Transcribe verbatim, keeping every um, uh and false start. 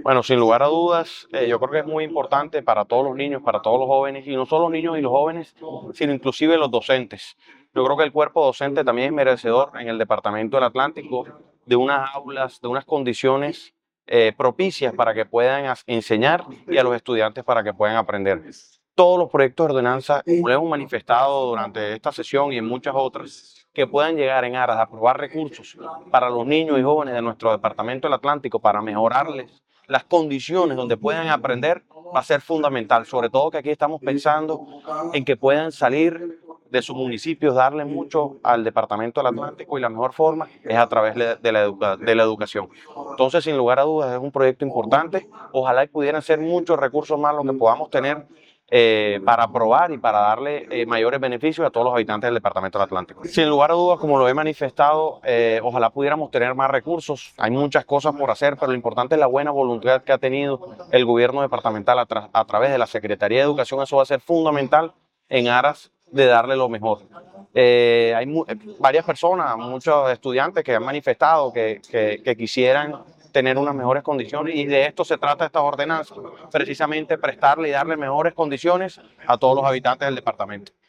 Bueno, sin lugar a dudas, eh, yo creo que es muy importante para todos los niños, para todos los jóvenes, y no solo los niños y los jóvenes, sino inclusive los docentes. Yo creo que el cuerpo docente también es merecedor en el Departamento del Atlántico de unas aulas, de unas condiciones eh, propicias para que puedan as- enseñar y a los estudiantes para que puedan aprender. Todos los proyectos de ordenanza, como lo hemos manifestado durante esta sesión y en muchas otras, que puedan llegar en aras de aprobar recursos para los niños y jóvenes de nuestro Departamento del Atlántico para mejorarles las condiciones donde puedan aprender, va a ser fundamental. Sobre todo que aquí estamos pensando en que puedan salir de sus municipios, darle mucho al Departamento del Atlántico, y la mejor forma es a través de la, educa de la educación. Entonces, sin lugar a dudas, es un proyecto importante. Ojalá y pudieran ser muchos recursos más los que podamos tener eh, para aprobar y para darle eh, mayores beneficios a todos los habitantes del Departamento del Atlántico. Sin lugar a dudas, como lo he manifestado, eh, ojalá pudiéramos tener más recursos. Hay muchas cosas por hacer, pero lo importante es la buena voluntad que ha tenido el gobierno departamental a, tra a través de la Secretaría de Educación. Eso va a ser fundamental en aras de darle lo mejor. Eh, hay varias personas, muchos estudiantes que han manifestado que, que, que quisieran tener unas mejores condiciones, y de esto se trata estas ordenanzas, precisamente prestarle y darle mejores condiciones a todos los habitantes del departamento.